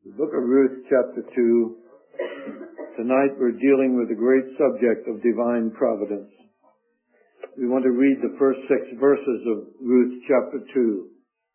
The book of Ruth, chapter 2. Tonight we're dealing with the great subject of divine providence. We want to read the first 6 verses of Ruth, chapter 2.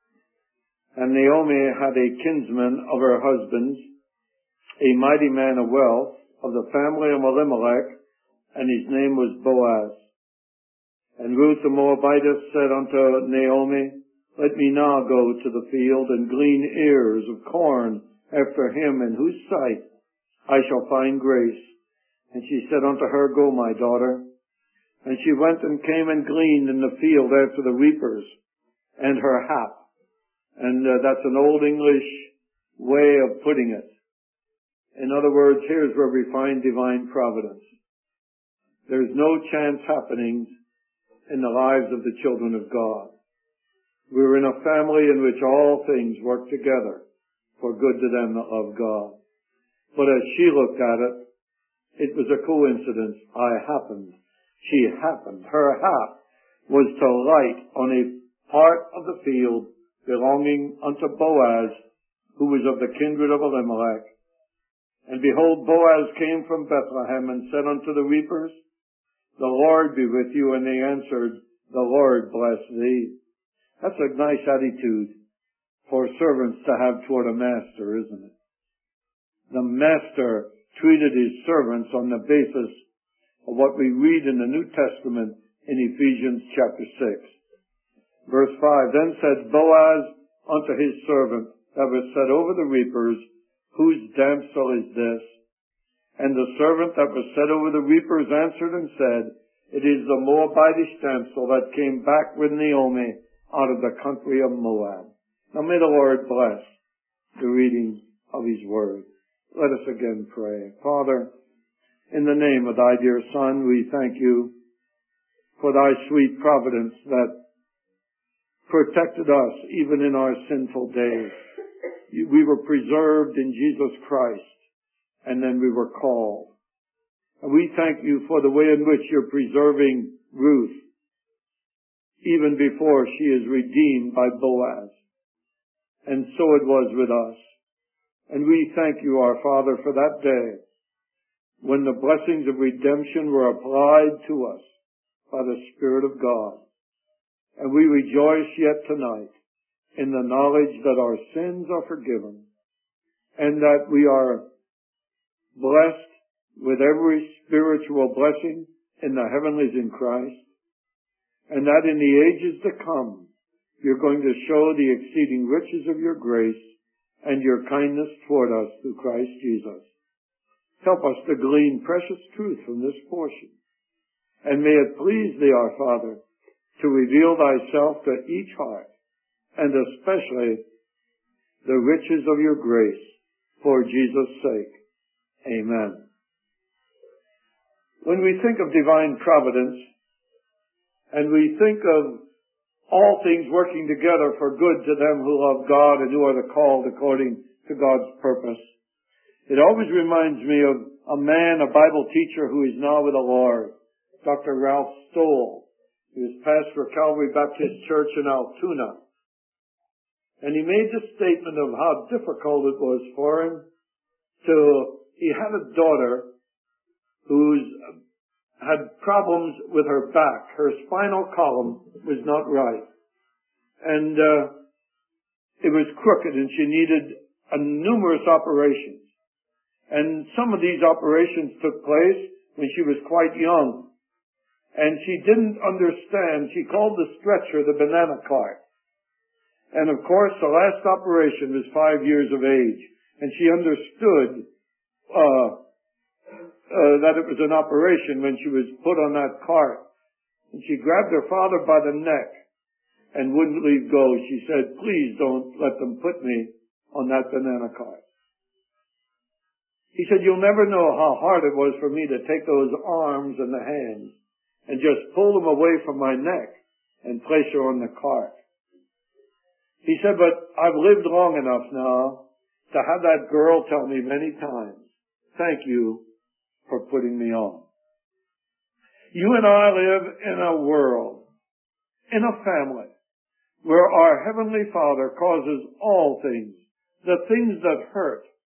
And Naomi had a kinsman of her husband's, a mighty man of wealth, of the family of Elimelech, and his name was Boaz. And Ruth the Moabitess said unto Naomi, Let me now go to the field and glean ears of corn after him in whose sight I shall find grace. And she said unto her, Go, my daughter. And she went and came and gleaned in the field after the reapers and her hap. And that's an old English way of putting it. In other words, here's where we find divine providence. There's no chance happenings in the lives of the children of God. We're in a family in which all things work together for good to them that love God. But as she looked at it, it was a coincidence. She happened. Her hap was to light on a part of the field belonging unto Boaz, who was of the kindred of Elimelech. And behold, Boaz came from Bethlehem and said unto the reapers, The Lord be with you. And they answered, The Lord bless thee. That's a nice attitude for servants to have toward a master, isn't it? The master treated his servants on the basis of what we read in the New Testament in Ephesians chapter 6. Verse 5, Then said Boaz unto his servant that was set over the reapers, Whose damsel is this? And the servant that was set over the reapers answered and said, It is the Moabitish damsel that came back with Naomi out of the country of Moab. Now may the Lord bless the reading of His Word. Let us again pray. Father, in the name of Thy dear Son, we thank You for Thy sweet providence that protected us even in our sinful days. We were preserved in Jesus Christ, and then we were called. And we thank You for the way in which You're preserving Ruth, even before she is redeemed by Boaz. And so it was with us. And we thank You, our Father, for that day when the blessings of redemption were applied to us by the Spirit of God. And we rejoice yet tonight in the knowledge that our sins are forgiven and that we are blessed with every spiritual blessing in the heavenlies in Christ, and that in the ages to come You're going to show the exceeding riches of Your grace and Your kindness toward us through Christ Jesus. Help us to glean precious truth from this portion. And may it please Thee, our Father, to reveal Thyself to each heart, and especially the riches of Your grace, for Jesus' sake. Amen. When we think of divine providence, and we think of all things working together for good to them who love God and who are the called according to God's purpose, it always reminds me of a man, a Bible teacher who is now with the Lord, Dr. Ralph Stoll. He was pastor of Calvary Baptist Church in Altoona. And he made the statement of how difficult it was for him he had a daughter who had problems with her back. Her spinal column was not right. And it was crooked, and she needed numerous operations. And some of these operations took place when she was quite young. And she didn't understand. She called the stretcher the banana cart. And of course, the last operation was 5 years of age. And she understood that it was an operation when she was put on that cart. And she grabbed her father by the neck and wouldn't leave go. She said, Please don't let them put me on that banana cart. He said, You'll never know how hard it was for me to take those arms and the hands and just pull them away from my neck and place her on the cart. He said, But I've lived long enough now to have that girl tell me many times, Thank you for putting me on. You and I live in a world, in a family, where our Heavenly Father causes all things, the things that hurt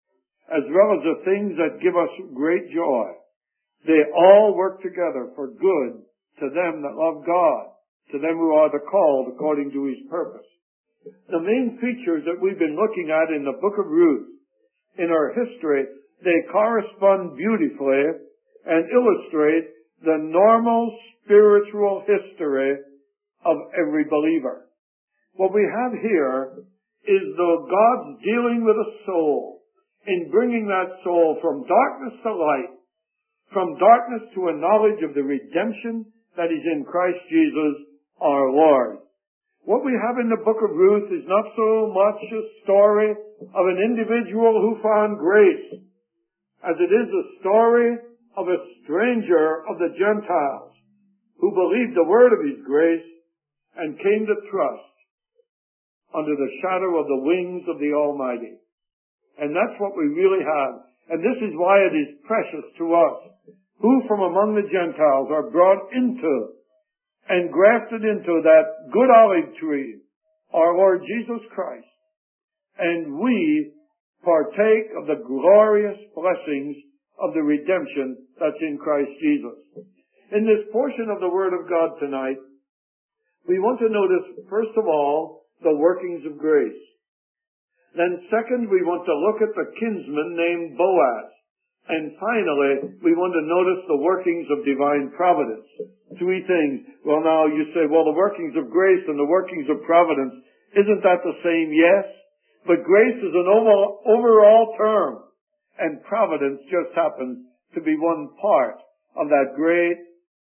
as well as the things that give us great joy, they all work together for good to them that love God, to them who are the called according to His purpose. The main features that we've been looking at in the book of Ruth, in our history, they correspond beautifully and illustrate the normal spiritual history of every believer. What we have here is God's dealing with a soul in bringing that soul from darkness to light, from darkness to a knowledge of the redemption that is in Christ Jesus our Lord. What we have in the book of Ruth is not so much a story of an individual who found grace, as it is a story of a stranger of the Gentiles who believed the word of His grace and came to trust under the shadow of the wings of the Almighty. And that's what we really have. And this is why it is precious to us, who from among the Gentiles are brought into and grafted into that good olive tree, our Lord Jesus Christ. And we partake of the glorious blessings of the redemption that's in Christ Jesus. In this portion of the Word of God tonight, we want to notice, first of all, the workings of grace. Then second, we want to look at the kinsman named Boaz. And finally, we want to notice the workings of divine providence. Three things. Well, now you say, well, the workings of grace and the workings of providence, isn't that the same? Yes. But grace is an overall term. And providence just happens to be one part of that great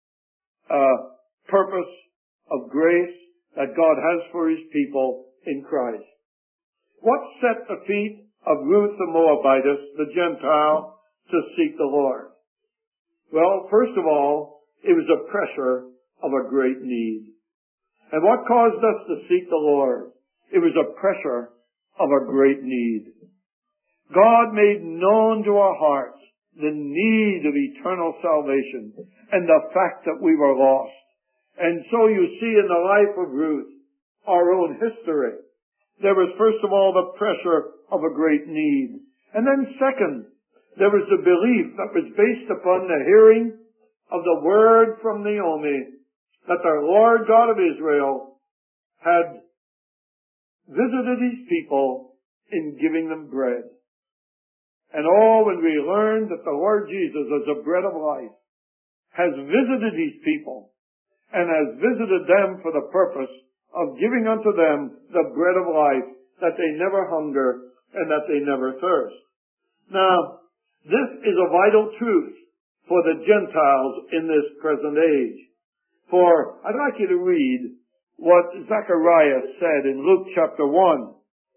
purpose of grace that God has for His people in Christ. What set the feet of Ruth the Moabitess, the Gentile, to seek the Lord? Well, first of all, it was a pressure of a great need. And what caused us to seek the Lord? It was a pressure of a great need. God made known to our hearts the need of eternal salvation and the fact that we were lost. And so you see in the life of Ruth, our own history, there was first of all the pressure of a great need. And then second, there was the belief that was based upon the hearing of the word from Naomi that the Lord God of Israel had visited His people in giving them bread. And when we learn that the Lord Jesus, as the bread of life, has visited His people and has visited them for the purpose of giving unto them the bread of life, that they never hunger and that they never thirst. Now, this is a vital truth for the Gentiles in this present age. For I'd like you to read what Zechariah said in Luke chapter 1.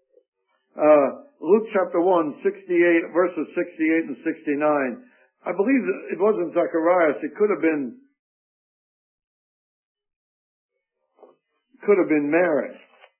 Luke chapter 1, 68, verses 68 and 69. I believe it wasn't Zacharias. It could have been Mary.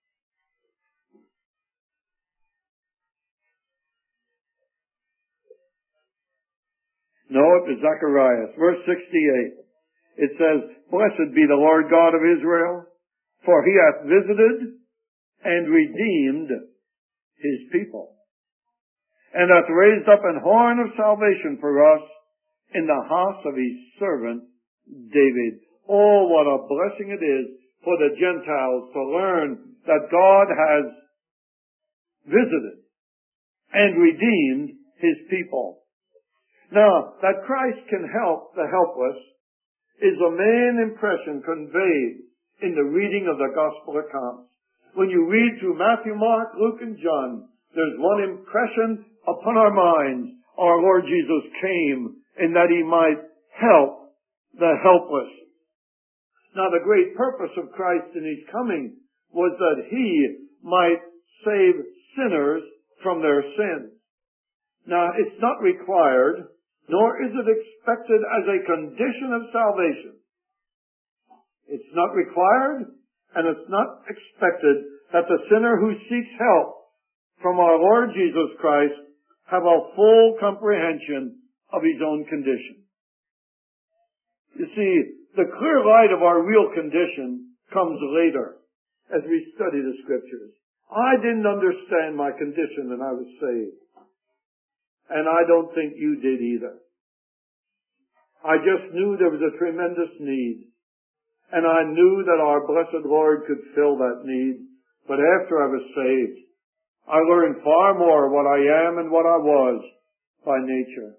No, it was Zacharias. Verse 68. It says, "Blessed be the Lord God of Israel, for He hath visited and redeemed His people, and hath raised up an horn of salvation for us in the house of His servant David." Oh, what a blessing it is for the Gentiles to learn that God has visited and redeemed His people. Now, that Christ can help the helpless is the main impression conveyed in the reading of the gospel accounts. When you read through Matthew, Mark, Luke, and John, there's one impression upon our minds. Our Lord Jesus came in that He might help the helpless. Now, the great purpose of Christ in His coming was that He might save sinners from their sins. Now, it's not required, nor is it expected as a condition of salvation. It's not required, and it's not expected that the sinner who seeks help from our Lord Jesus Christ have a full comprehension of his own condition. You see, the clear light of our real condition comes later as we study the Scriptures. I didn't understand my condition when I was saved. And I don't think you did either. I just knew there was a tremendous need. And I knew that our blessed Lord could fill that need. But after I was saved, I learned far more what I am and what I was by nature.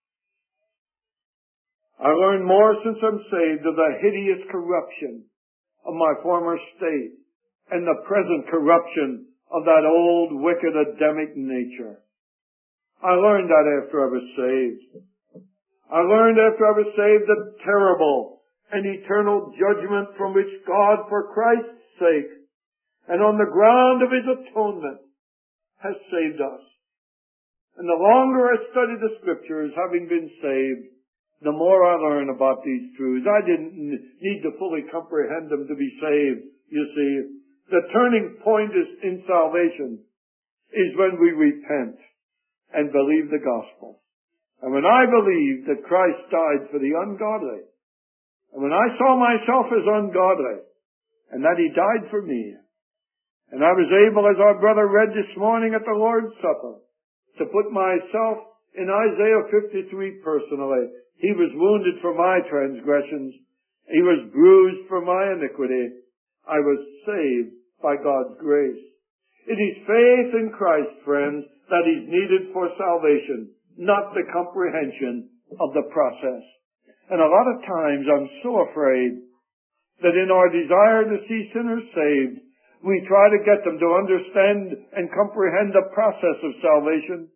I learned more since I'm saved of the hideous corruption of my former state and the present corruption of that old wicked Adamic nature. I learned that after I was saved. I learned after I was saved the terrible and eternal judgment from which God, for Christ's sake, and on the ground of His atonement, has saved us. And the longer I study the Scriptures, having been saved, the more I learn about these truths. I didn't need to fully comprehend them to be saved, you see. The turning point in salvation is when we repent and believe the gospel. And when I believed that Christ died for the ungodly, and when I saw myself as ungodly, and that He died for me, and I was able, as our brother read this morning at the Lord's Supper, to put myself in Isaiah 53 personally. He was wounded for my transgressions. He was bruised for my iniquity. I was saved by God's grace. It is faith in Christ, friends, that is needed for salvation, not the comprehension of the process. And a lot of times I'm so afraid that in our desire to see sinners saved, we try to get them to understand and comprehend the process of salvation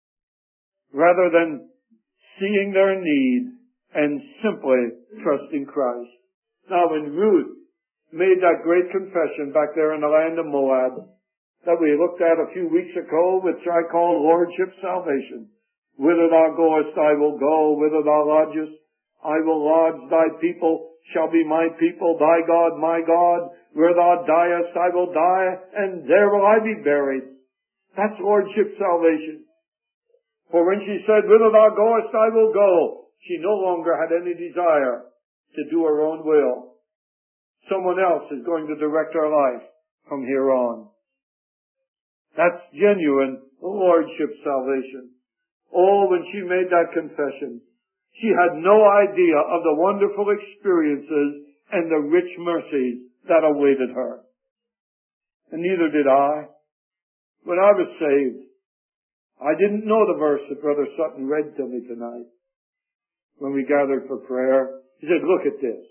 rather than seeing their need and simply trusting Christ. Now, when Ruth made that great confession back there in the land of Moab that we looked at a few weeks ago, which I call Lordship Salvation, whither thou goest, I will go, whither thou lodgest, I will lodge, thy people shall be my people, thy God my God, where thou diest, I will die, and there will I be buried. That's Lordship Salvation. For when she said, whither thou goest, I will go, she no longer had any desire to do her own will. Someone else is going to direct her life from here on. That's genuine Lordship Salvation. Oh, when she made that confession, she had no idea of the wonderful experiences and the rich mercies that awaited her. And neither did I. When I was saved, I didn't know the verse that Brother Sutton read to me tonight when we gathered for prayer. He said, look at this.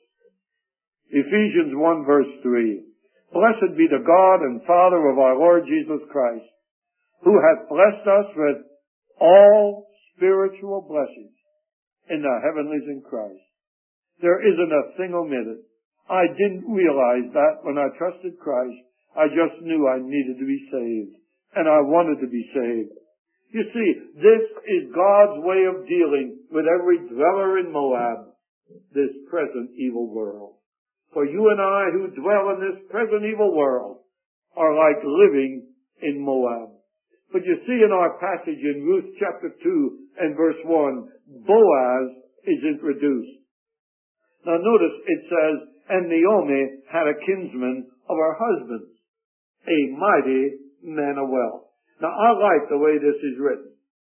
Ephesians 1 verse 3. Blessed be the God and Father of our Lord Jesus Christ, who hath blessed us with all spiritual blessings in the heavenlies in Christ. There isn't a thing omitted. I didn't realize that when I trusted Christ. I just knew I needed to be saved, and I wanted to be saved. You see, this is God's way of dealing with every dweller in Moab, this present evil world. For you and I who dwell in this present evil world are like living in Moab. But you see in our passage in Ruth chapter 2 and verse 1, Boaz is introduced. Now notice it says, and Naomi had a kinsman of her husband's, a mighty man of wealth. Now I like the way this is written.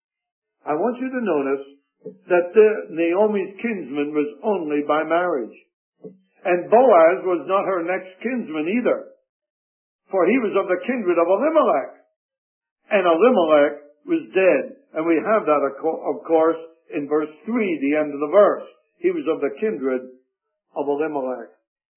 I want you to notice that Naomi's kinsman was only by marriage. And Boaz was not her next kinsman either, for he was of the kindred of Elimelech. And Elimelech was dead. And we have that, of course, in verse 3, the end of the verse. He was of the kindred of Elimelech.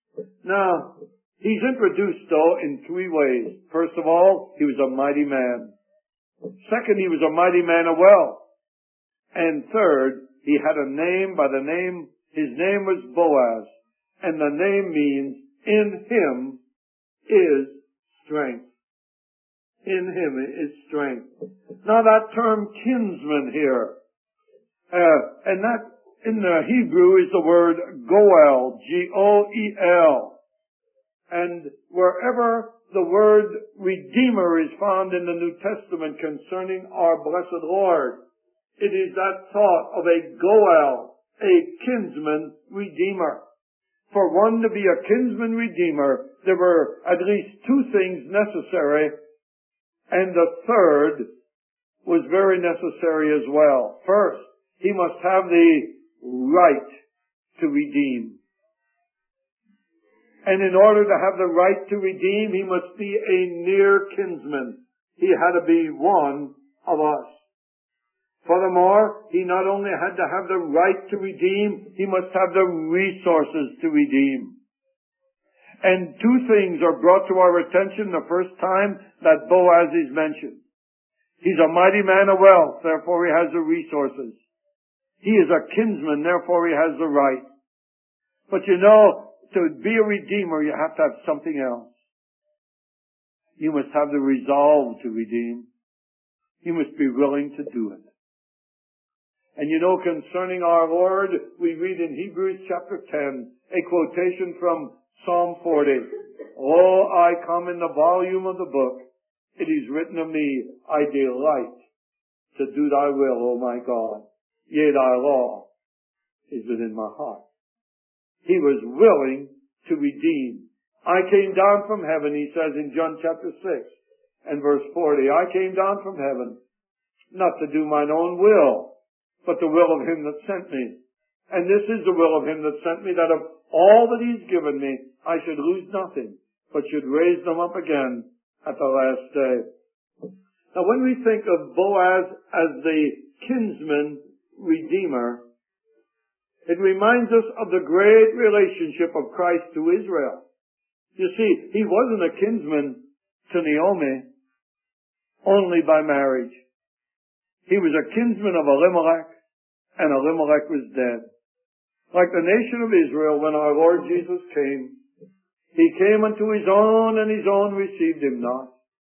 Now, he's introduced, though, in three ways. First of all, he was a mighty man. Second, he was a mighty man of wealth. And third, he had a name his name was Boaz. And the name means, in him is strength. In him is strength. Now that term kinsman here, and that in the Hebrew is the word goel, G-O-E-L. And wherever the word redeemer is found in the New Testament concerning our blessed Lord, it is that thought of a goel, a kinsman redeemer. For one to be a kinsman redeemer, there were at least two things necessary, and the third was very necessary as well. First, he must have the right to redeem. And in order to have the right to redeem, he must be a near kinsman. He had to be one of us. Furthermore, he not only had to have the right to redeem, he must have the resources to redeem. And two things are brought to our attention the first time that Boaz is mentioned. He's a mighty man of wealth, therefore he has the resources. He is a kinsman, therefore he has the right. But you know, to be a redeemer, you have to have something else. You must have the resolve to redeem. You must be willing to do it. And you know, concerning our Lord, we read in Hebrews chapter 10, a quotation from Psalm 40. Oh, I come in the volume of the book. It is written of me, I delight to do thy will, O my God. Yea, thy law is within my heart. He was willing to redeem. I came down from heaven, he says in John chapter 6 and verse 40. I came down from heaven, not to do mine own will, but the will of him that sent me. And this is the will of him that sent me, that of all that he's given me, I should lose nothing, but should raise them up again at the last day. Now when we think of Boaz as the kinsman redeemer, it reminds us of the great relationship of Christ to Israel. You see, he wasn't a kinsman to Naomi only by marriage. He was a kinsman of Elimelech, and Elimelech was dead. Like the nation of Israel, when our Lord Jesus came, he came unto his own, and his own received him not.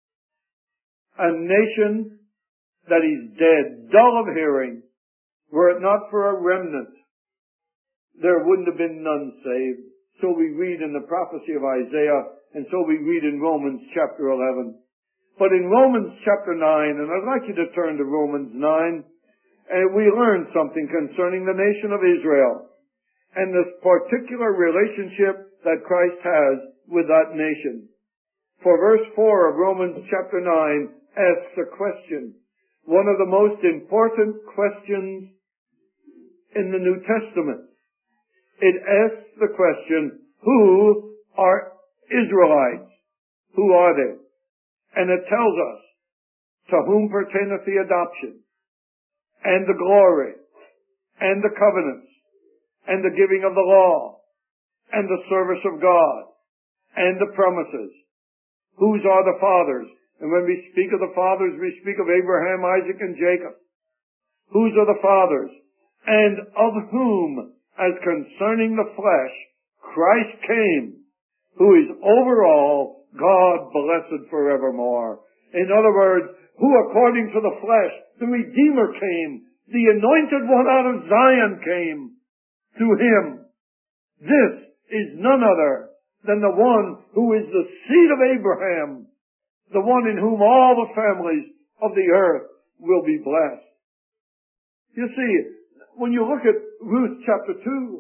A nation that is dead, dull of hearing, were it not for a remnant, there wouldn't have been none saved. So we read in the prophecy of Isaiah, and so we read in Romans chapter 11. But in Romans chapter 9, and I'd like you to turn to Romans 9, we learn something concerning the nation of Israel and this particular relationship that Christ has with that nation. For verse 4 of Romans chapter 9 asks a question, one of the most important questions in the New Testament. It asks the question, who are Israelites? Who are they? And it tells us, to whom pertaineth the adoption, and the glory, and the covenants, and the giving of the law, and the service of God, and the promises. Whose are the fathers? And when we speak of the fathers, we speak of Abraham, Isaac, and Jacob. Whose are the fathers? And of whom, as concerning the flesh, Christ came, who is over all, God blessed forevermore. In other words, who according to the flesh, the Redeemer came, the anointed one out of Zion came to him. This is none other than the one who is the seed of Abraham, the one in whom all the families of the earth will be blessed. You see, when you look at Ruth chapter 2,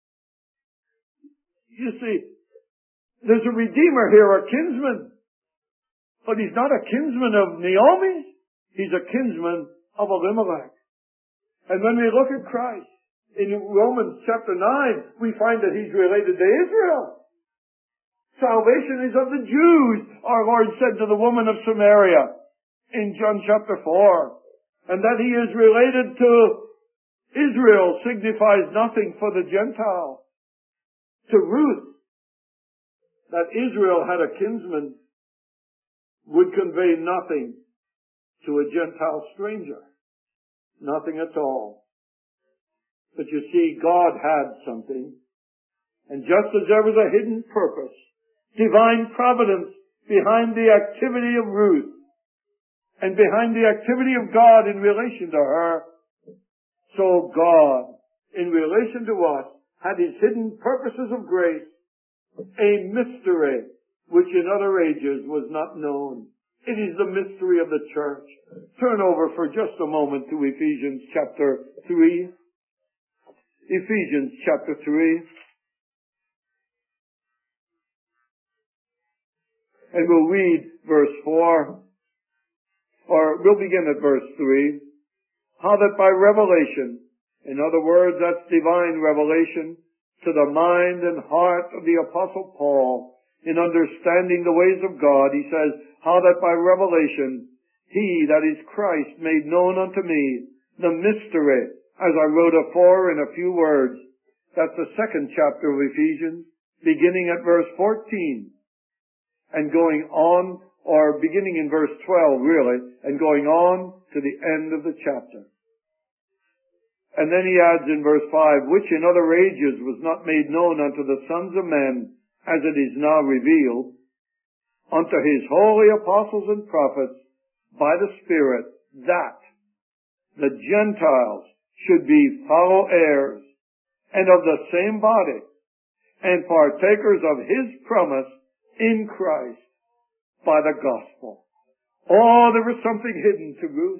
you see, there's a Redeemer here, a kinsman. But he's not a kinsman of Naomi. He's a kinsman of Elimelech. And when we look at Christ, in Romans chapter 9, we find that he's related to Israel. Salvation is of the Jews, our Lord said to the woman of Samaria in John chapter 4. And that he is related to Israel signifies nothing for the Gentile. To Ruth, that Israel had a kinsman would convey nothing to a Gentile stranger. Nothing at all. But you see, God had something. And just as there was a hidden purpose, divine providence behind the activity of Ruth, and behind the activity of God in relation to her, so God, in relation to us, had his hidden purposes of grace, a mystery which in other ages was not known. It is the mystery of the church. Turn over for just a moment to Ephesians chapter 3. Ephesians chapter 3. And we'll read verse 4. or we'll begin at verse 3. How that by revelation, in other words, that's divine revelation, to the mind and heart of the Apostle Paul, in understanding the ways of God, he says, how that by revelation, he, that is Christ, made known unto me the mystery, as I wrote afore in a few words. That's the second chapter of Ephesians, beginning at verse 14, and going on, or beginning in verse 12, really, and going on to the end of the chapter. And then he adds in verse 5, which in other ages was not made known unto the sons of men, as it is now revealed, unto his holy apostles and prophets, by the Spirit, that the Gentiles should be fellow heirs, and of the same body, and partakers of his promise in Christ, by the gospel. Oh, there was something hidden to Ruth,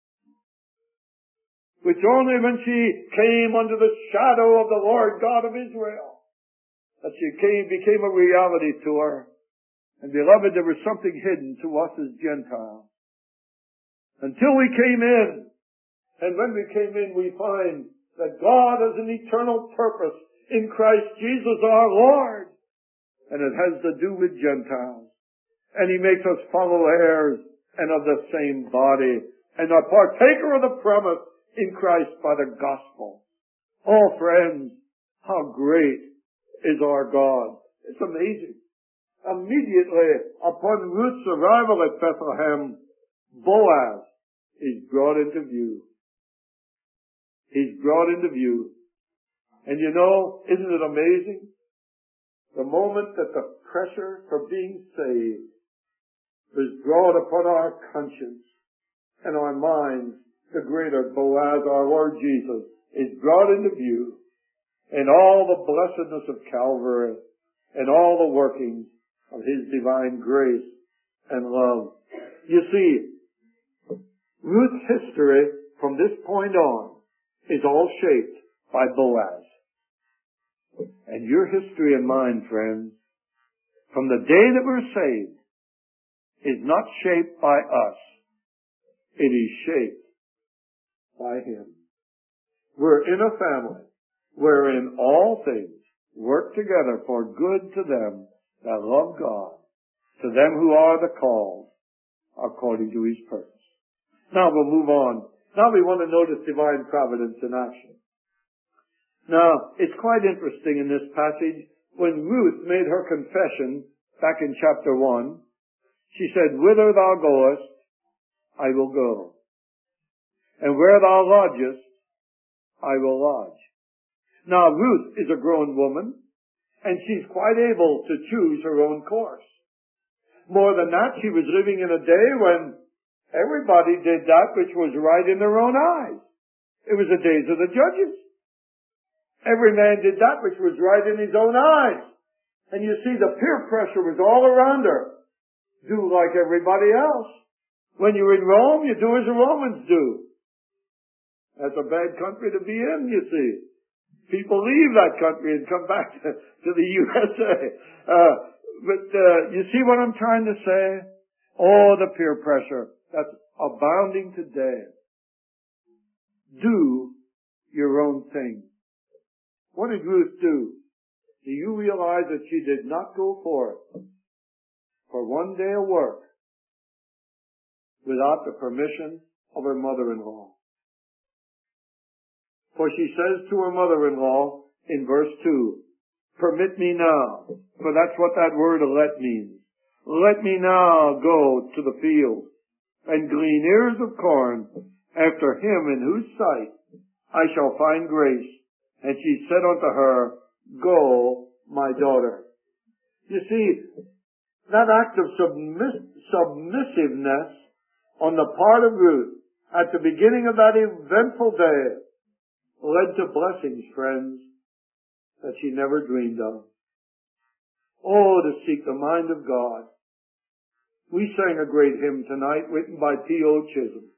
which only when she came under the shadow of the Lord God of Israel, that she became a reality to her. And beloved, there was something hidden to us as Gentiles. Until we came in, and when we came in, we find that God has an eternal purpose in Christ Jesus our Lord. And it has to do with Gentiles. And he makes us fellow heirs and of the same body, and a partaker of the promise in Christ by the gospel. Oh, friends, how great is our God. It's amazing. Immediately upon Ruth's arrival at Bethlehem, Boaz is brought into view. He's brought into view. And you know, isn't it amazing? The moment that the pressure for being saved was brought upon our conscience and our minds, the greater Boaz, our Lord Jesus, is brought into view, and all the blessedness of Calvary and all the workings of his divine grace and love. You see, Ruth's history from this point on is all shaped by Boaz. And your history and mine, friends, from the day that we're saved, is not shaped by us. It is shaped by him. We're in a family wherein all things work together for good to them that love God, to them who are the called according to his purpose. Now we'll move on. Now we want to notice divine providence in action. Now, it's quite interesting in this passage, when Ruth made her confession back in chapter 1, she said, whither thou goest, I will go. And where thou lodgest, I will lodge. Now, Ruth is a grown woman, and she's quite able to choose her own course. More than that, she was living in a day when everybody did that which was right in their own eyes. It was the days of the judges. Every man did that which was right in his own eyes. And you see, the peer pressure was all around her. Do like everybody else. When you're in Rome, you do as the Romans do. That's a bad country to be in, you see. People leave that country and come back to the USA. But you see what I'm trying to say? Oh, the peer pressure that's abounding today. Do your own thing. What did Ruth do? Do you realize that she did not go forth for one day of work without the permission of her mother-in-law? For she says to her mother-in-law in verse 2, permit me now, for that's what that word let means. Let me now go to the field and glean ears of corn after him in whose sight I shall find grace. And she said unto her, go, my daughter. You see, that act of submissiveness on the part of Ruth at the beginning of that eventful day led to blessings, friends, that she never dreamed of. Oh, to seek the mind of God. We sang a great hymn tonight written by P.O. Chisholm.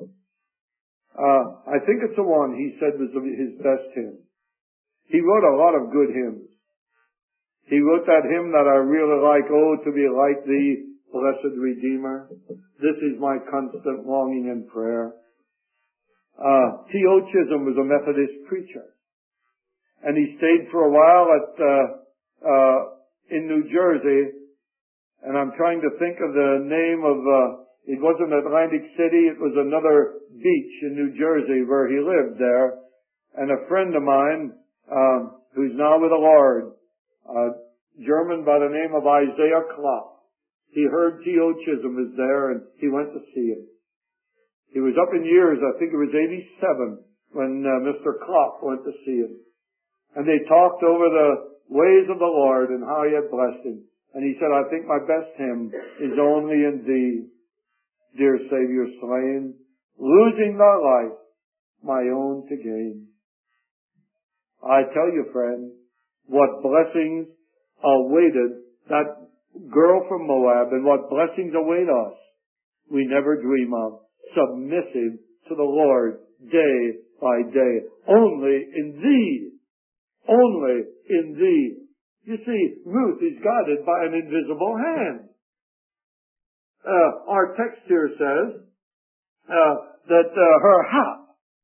I think it's the one he said was his best hymn. He wrote a lot of good hymns. He wrote that hymn that I really like, oh, to be like thee, blessed Redeemer. This is my constant longing and prayer. T.O. Chisholm was a Methodist preacher, and he stayed for a while in New Jersey, and I'm trying to think of the name of, it wasn't Atlantic City, it was another beach in New Jersey where he lived there, and a friend of mine, who's now with the Lord, German by the name of Isaiah Klopp. He heard T.O. Chisholm was there, and he went to see him. He was up in years, I think it was 87, when Mr. Klopp went to see him. And they talked over the ways of the Lord and how he had blessed him. And he said, I think my best hymn is Only in Thee, dear Savior slain, losing thy life, my own to gain. I tell you, friend, what blessings awaited that girl from Moab, and what blessings await us, we never dream of. Submissive to the Lord day by day. Only in Thee. Only in Thee. You see, Ruth is guided by an invisible hand. Our text here says that her hap,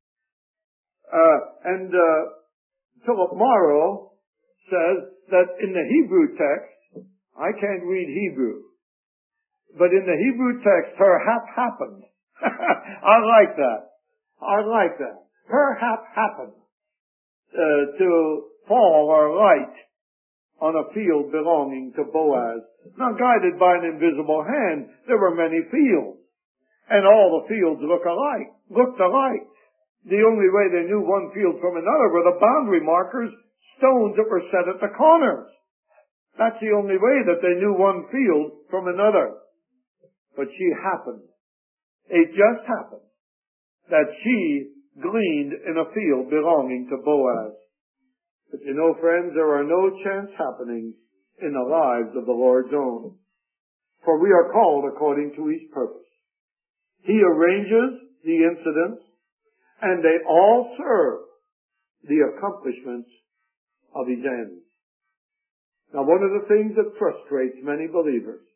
and Philip Morrow says that in the Hebrew text, I can't read Hebrew, but in the Hebrew text, her hap happened. I like that. I like that. Her hap happened to fall or light on a field belonging to Boaz. Now, guided by an invisible hand, there were many fields, and all the fields looked alike. The only way they knew one field from another were the boundary markers, stones that were set at the corners. That's the only way that they knew one field from another. But she happened. It just happened that she gleaned in a field belonging to Boaz. But you know, friends, there are no chance happenings in the lives of the Lord's own. For we are called according to His purpose. He arranges the incidents, and they all serve the accomplishments of His ends. Now, one of the things that frustrates many believers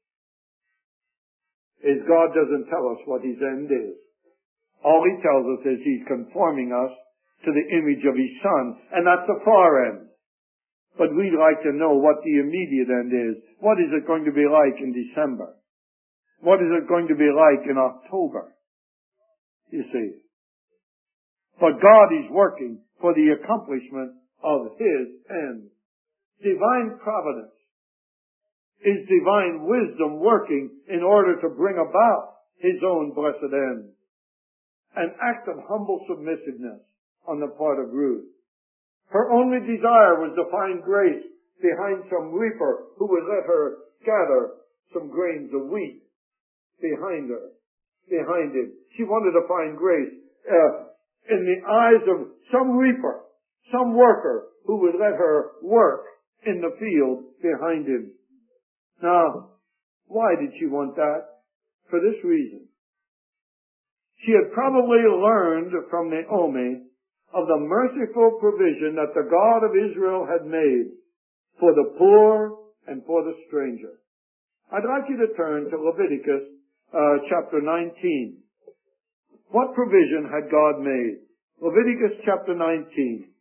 is God doesn't tell us what His end is. All He tells us is He's conforming us to the image of His Son, and that's the far end. But we'd like to know what the immediate end is. What is it going to be like in December? What is it going to be like in October? You see. But God is working for the accomplishment of His end. Divine providence is divine wisdom working in order to bring about His own blessed end. An act of humble submissiveness on the part of Ruth. Her only desire was to find grace behind some reaper who would let her gather some grains of wheat behind him. She wanted to find grace in the eyes of some reaper, some worker who would let her work in the field behind him. Now, why did she want that? For this reason. She had probably learned from Naomi of the merciful provision that the God of Israel had made for the poor and for the stranger. I'd like you to turn to Leviticus chapter 19. What provision had God made? Leviticus chapter 19.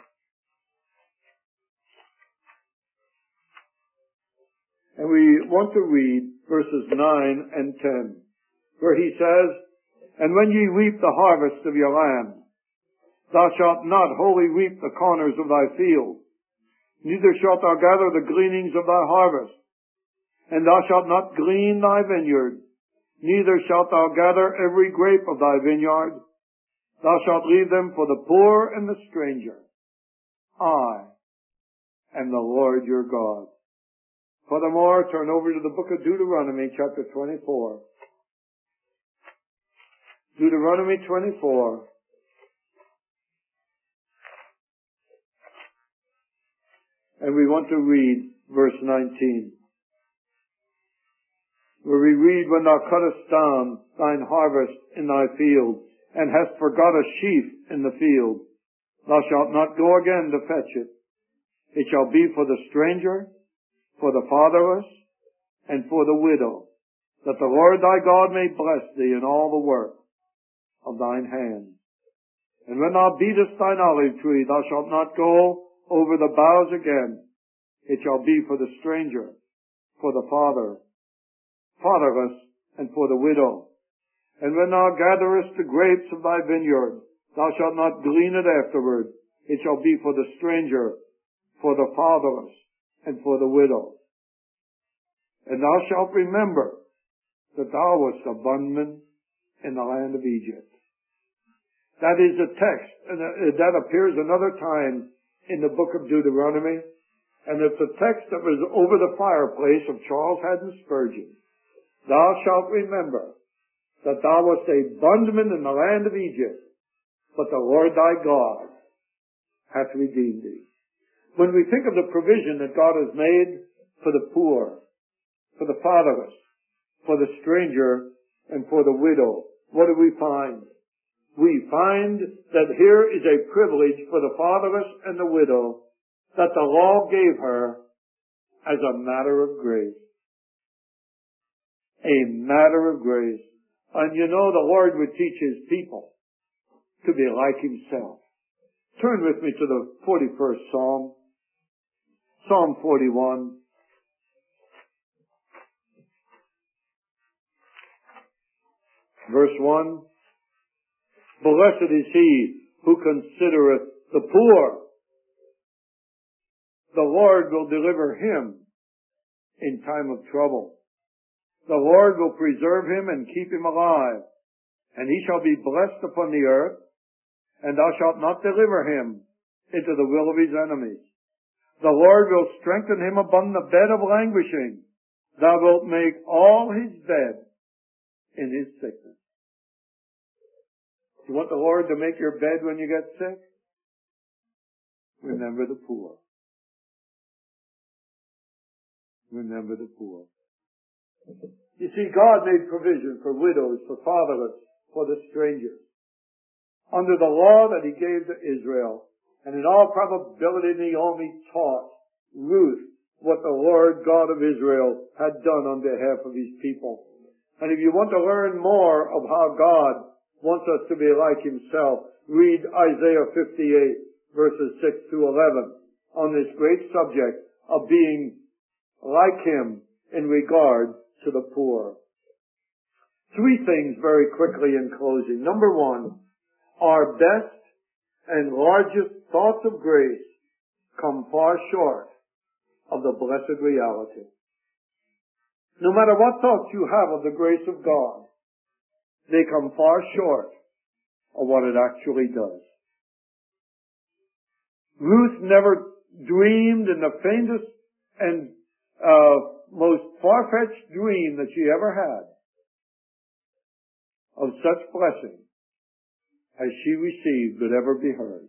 And we want to read verses 9 and 10, where He says, And when ye reap the harvest of your land, thou shalt not wholly reap the corners of thy field, neither shalt thou gather the gleanings of thy harvest. And thou shalt not glean thy vineyard, neither shalt thou gather every grape of thy vineyard. Thou shalt leave them for the poor and the stranger. I am the Lord your God. Furthermore, turn over to the book of Deuteronomy, chapter 24. Deuteronomy 24. And we want to read verse 19. Where we read, When thou cuttest down thine harvest in thy field, and hast forgot a sheaf in the field, thou shalt not go again to fetch it. It shall be for the stranger, for the fatherless, and for the widow. that the Lord thy God may bless thee in all the work of thine hands. And when thou beatest thine olive tree, thou shalt not go over the boughs again. It shall be for the stranger, for the fatherless, and for the widow. And when thou gatherest the grapes of thy vineyard, thou shalt not glean it afterward. It shall be for the stranger, for the fatherless, and for the widow. And thou shalt remember that thou wast a bondman in the land of Egypt. That is the text, and that appears another time in the book of Deuteronomy, and it's a text that was over the fireplace of Charles Haddon Spurgeon. Thou shalt remember that thou wast a bondman in the land of Egypt, but the Lord thy God hath redeemed thee. When we think of the provision that God has made for the poor, for the fatherless, for the stranger, and for the widow, what do we find? We find that here is a privilege for the fatherless and the widow that the law gave her as a matter of grace. A matter of grace. And you know the Lord would teach His people to be like Himself. Turn with me to the 41st Psalm. Psalm 41. Verse 1. Blessed is he who considereth the poor. The Lord will deliver him in time of trouble. The Lord will preserve him and keep him alive, and he shall be blessed upon the earth, and thou shalt not deliver him into the will of his enemies. The Lord will strengthen him upon the bed of languishing. Thou wilt make all his bed in his sickness. You want the Lord to make your bed when you get sick? Remember the poor. Remember the poor. You see, God made provision for widows, for fatherless, for the strangers. Under the law that He gave to Israel, and in all probability Naomi taught Ruth what the Lord God of Israel had done on behalf of His people. And if you want to learn more of how God wants us to be like Himself, read Isaiah 58, verses 6 to 11, on this great subject of being like Him in regard to the poor. Three things very quickly in closing. Number one, our best and largest thoughts of grace come far short of the blessed reality. No matter what thoughts you have of the grace of God, they come far short of what it actually does. Ruth never dreamed in the faintest and most far-fetched dream that she ever had of such blessing as she received would ever be hers.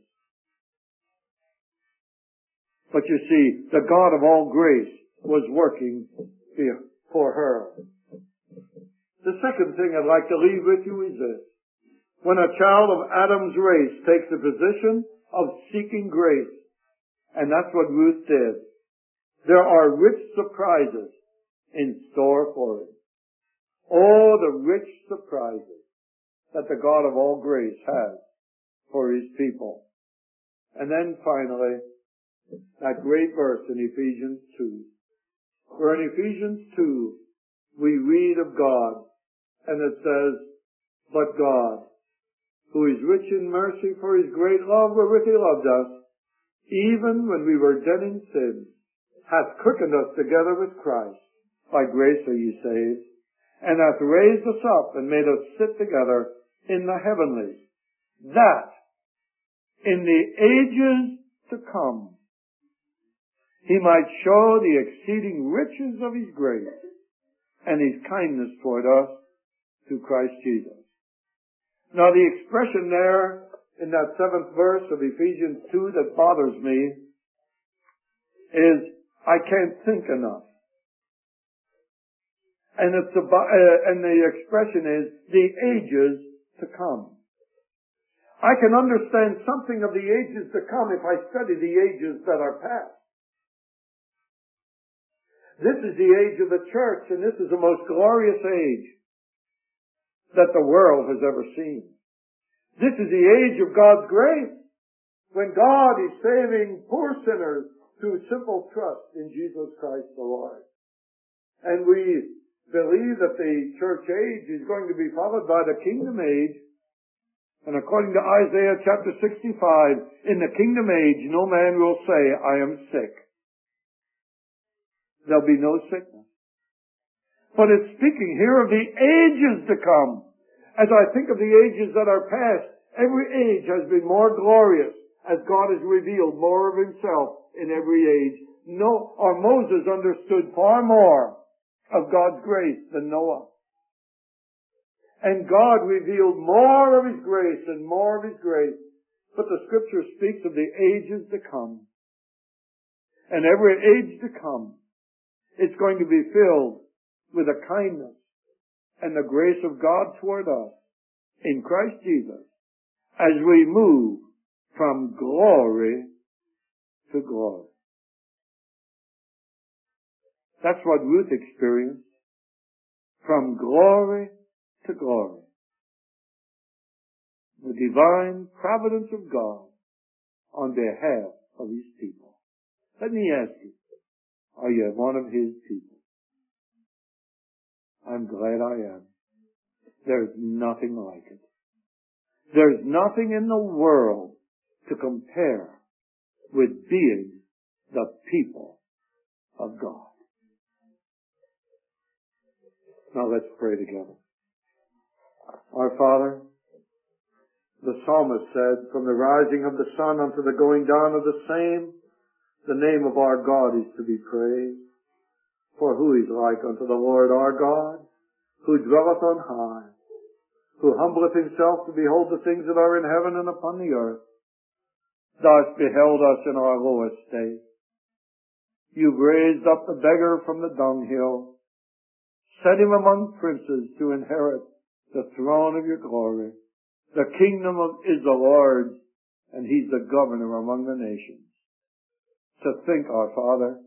But you see, the God of all grace was working for her. The second thing I'd like to leave with you is this. When a child of Adam's race takes the position of seeking grace, and that's what Ruth did, there are rich surprises in store for it. Oh, the rich surprises that the God of all grace has for His people. And then finally, that great verse in Ephesians 2. Where in Ephesians 2, we read of God, and it says, but God, who is rich in mercy for His great love wherewith He loved us, even when we were dead in sin, hath quickened us together with Christ. By grace are ye saved, and hath raised us up and made us sit together in the heavenlies, that in the ages to come He might show the exceeding riches of His grace and His kindness toward us through Christ Jesus. Now the expression there in that 7th verse of Ephesians 2 that bothers me is, I can't think enough. And it's about, and the expression is the ages to come. I can understand something of the ages to come if I study the ages that are past. This is the age of the church, and this is the most glorious age that the world has ever seen. This is the age of God's grace, when God is saving poor sinners through simple trust in Jesus Christ the Lord. And we believe that the church age is going to be followed by the kingdom age. And according to Isaiah chapter 65, in the kingdom age, no man will say, I am sick. There'll be no sickness. But it's speaking here of the ages to come. As I think of the ages that are past, every age has been more glorious as God has revealed more of himself in every age. Moses understood far more of God's grace than Noah. And God revealed more of his grace and more of his grace. But the scripture speaks of the ages to come. And every age to come, it's going to be filled with the kindness and the grace of God toward us in Christ Jesus as we move from glory to glory. That's what Ruth experienced. From glory to glory. The divine providence of God on behalf of his people. Let me ask you, are you one of his people? I'm glad I am. There's nothing like it. There's nothing in the world to compare with being the people of God. Now let's pray together. Our Father, the psalmist said, from the rising of the sun unto the going down of the same, the name of our God is to be praised. For who is like unto the Lord our God, who dwelleth on high, who humbleth himself to behold the things that are in heaven and upon the earth? Thou hast beheld us in our low estate. You've raised up the beggar from the dunghill, set him among princes to inherit the throne of your glory. The kingdom is the Lord's, and he's the governor among the nations. To think, our Father,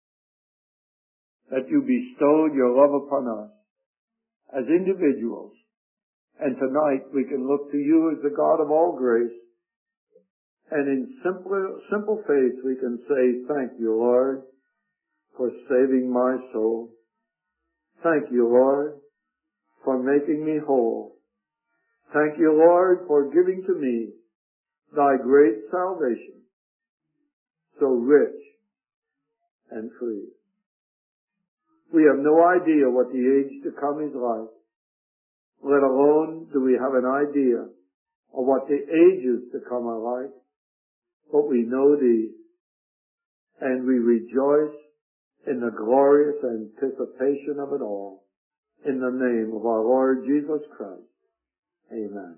that you bestowed your love upon us as individuals, and tonight we can look to you as the God of all grace, and in simple faith we can say, thank you, Lord, for saving my soul. Thank you, Lord, for making me whole. Thank you, Lord, for giving to me thy great salvation, so rich and free. We have no idea what the age to come is like, let alone do we have an idea of what the ages to come are like. But we know thee, and we rejoice in the glorious anticipation of it all. In the name of our Lord Jesus Christ. Amen.